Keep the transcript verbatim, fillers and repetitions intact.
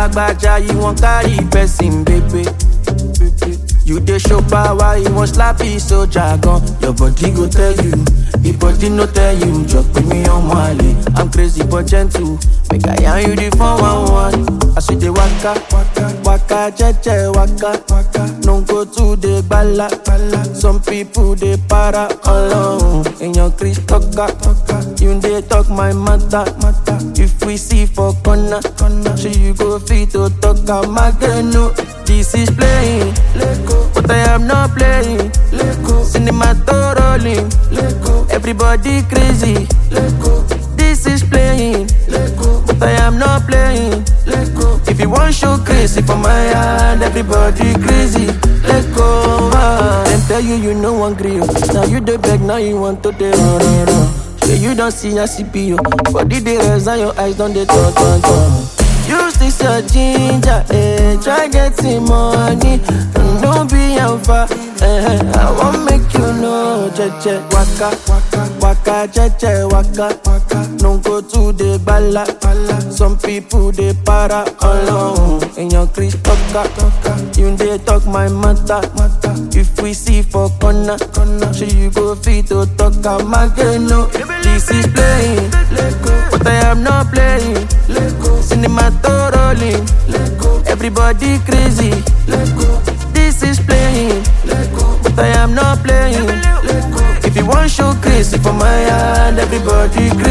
lagbaja, you won't carry person, baby. You dey show power, you want slappy so jargon. Your body go tell you, your body no tell you. Just put me on Mali, I'm crazy but gentle. Make I yarn you the four one one. I see the waka, waka, waka, jeje, waka, waka. No go to the bala, bala. Some people they para alone. In your Chris talker, you they talk my matter, matter. If we see for corner, corner, so you go fit to talk a mageno. This is playing, but I am not playing. Cinema to rolling, everybody crazy. This is playing, but I am not playing. If you want show crazy for my hand, everybody crazy. Let go. Then tell you you no one grill. Now you the beg, now you want to the run, run, run. Yeah, you don't see a C P U. Body the res and your eyes don't they turn, turn, turn. Use this your ginger, eh? Try getting money, don't be alpha, eh? I won't make you know, jeje, waka, waka, waka, jeje, waka, waka. No go to the bala, bala. Some people they para alone. In your Chris talker, you they talk my matter, matter. If we see for corner, corner, so you go fit to talk a mageno. This is playing, but I am not playing. Cinema to rolling, everybody crazy. This is playing, but I am not playing. If you want show crazy for my hand, everybody crazy.